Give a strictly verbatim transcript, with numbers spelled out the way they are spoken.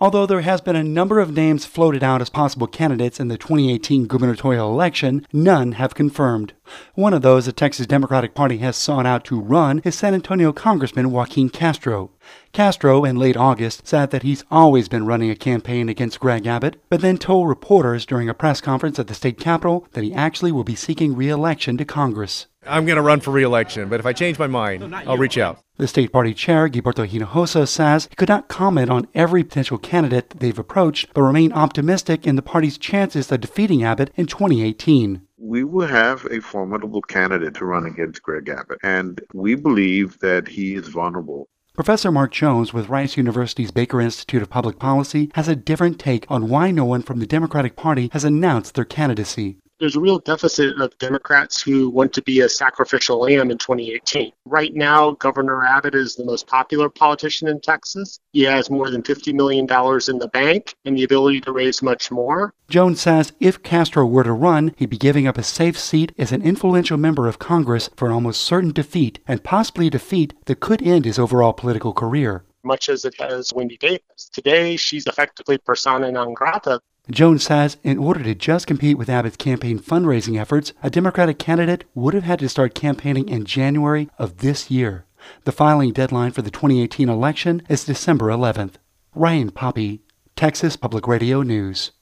Although there has been a number of names floated out as possible candidates in the twenty eighteen gubernatorial election, none have confirmed. One of those the Texas Democratic Party has sought out to run is San Antonio Congressman Joaquin Castro. Castro, in late August, said that he's always been running a campaign against Greg Abbott, but then told reporters during a press conference at the state capitol that he actually will be seeking re-election to Congress. I'm going to run for re-election, but if I change my mind, I'll reach out. The state party chair, Gilberto Hinojosa, says he could not comment on every potential candidate that they've approached, but remain optimistic in the party's chances of defeating Abbott in twenty eighteen. We will have a formidable candidate to run against Greg Abbott, and we believe that he is vulnerable. Professor Mark Jones with Rice University's Baker Institute of Public Policy has a different take on why no one from the Democratic Party has announced their candidacy. There's a real deficit of Democrats who want to be a sacrificial lamb in twenty eighteen. Right now, Governor Abbott is the most popular politician in Texas. He has more than fifty million dollars in the bank and the ability to raise much more. Jones says if Castro were to run, he'd be giving up a safe seat as an influential member of Congress for an almost certain defeat, and possibly a defeat that could end his overall political career. Much as it has Wendy Davis. Today, she's effectively persona non grata. Jones says in order to just compete with Abbott's campaign fundraising efforts, a Democratic candidate would have had to start campaigning in January of this year. The filing deadline for the twenty eighteen election is December eleventh. Ryan Poppy, Texas Public Radio News.